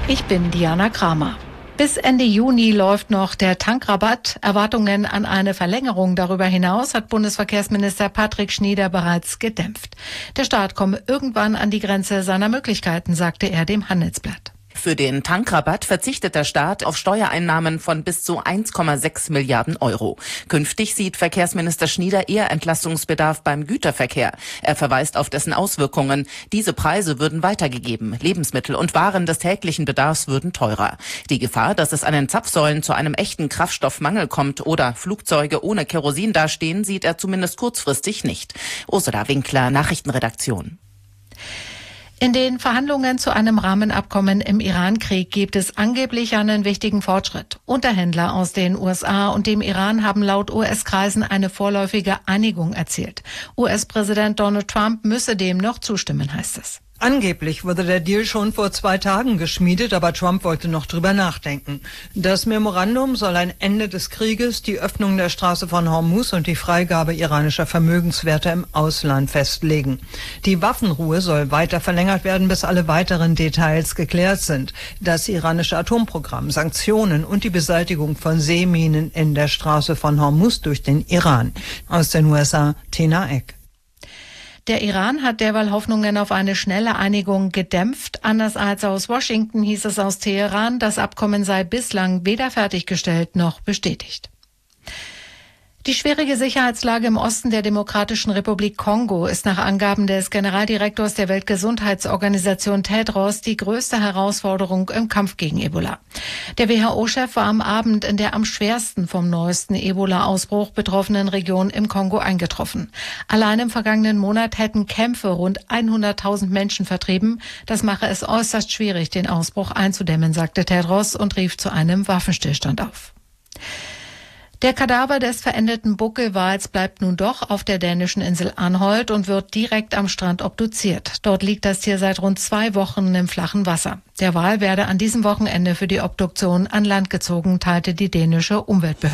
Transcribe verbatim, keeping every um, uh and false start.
Ich bin Diana Kramer. Bis Ende Juni läuft noch der Tankrabatt. Erwartungen an eine Verlängerung darüber hinaus hat Bundesverkehrsminister Patrick Schnyder bereits gedämpft. Der Staat komme irgendwann an die Grenze seiner Möglichkeiten, sagte er dem Handelsblatt. Für den Tankrabatt verzichtet der Staat auf Steuereinnahmen von bis zu eins Komma sechs Milliarden Euro. Künftig sieht Verkehrsminister Schnyder eher Entlastungsbedarf beim Güterverkehr. Er verweist auf dessen Auswirkungen. Diese Preise würden weitergegeben. Lebensmittel und Waren des täglichen Bedarfs würden teurer. Die Gefahr, dass es an den Zapfsäulen zu einem echten Kraftstoffmangel kommt oder Flugzeuge ohne Kerosin dastehen, sieht er zumindest kurzfristig nicht. Ursula Winkler, Nachrichtenredaktion. In den Verhandlungen zu einem Rahmenabkommen im Iran-Krieg gibt es angeblich einen wichtigen Fortschritt. Unterhändler aus den U S A und dem Iran haben laut U S-Kreisen eine vorläufige Einigung erzielt. U S-Präsident Donald Trump müsse dem noch zustimmen, heißt es. Angeblich wurde der Deal schon vor zwei Tagen geschmiedet, aber Trump wollte noch drüber nachdenken. Das Memorandum soll ein Ende des Krieges, die Öffnung der Straße von Hormuz und die Freigabe iranischer Vermögenswerte im Ausland festlegen. Die Waffenruhe soll weiter verlängert werden, bis alle weiteren Details geklärt sind. Das iranische Atomprogramm, Sanktionen und die Beseitigung von Seeminen in der Straße von Hormuz durch den Iran. Aus den U S A, Tena Eck. Der Iran hat derweil Hoffnungen auf eine schnelle Einigung gedämpft. Anders als aus Washington hieß es aus Teheran, das Abkommen sei bislang weder fertiggestellt noch bestätigt. Die schwierige Sicherheitslage im Osten der Demokratischen Republik Kongo ist nach Angaben des Generaldirektors der Weltgesundheitsorganisation Tedros die größte Herausforderung im Kampf gegen Ebola. Der W H O-Chef war am Abend in der am schwersten vom neuesten Ebola-Ausbruch betroffenen Region im Kongo eingetroffen. Allein im vergangenen Monat hätten Kämpfe rund hunderttausend Menschen vertrieben. Das mache es äußerst schwierig, den Ausbruch einzudämmen, sagte Tedros und rief zu einem Waffenstillstand auf. Der Kadaver des verendeten Buckelwals bleibt nun doch auf der dänischen Insel Anholt und wird direkt am Strand obduziert. Dort liegt das Tier seit rund zwei Wochen im flachen Wasser. Der Wal werde an diesem Wochenende für die Obduktion an Land gezogen, teilte die dänische Umweltbehörde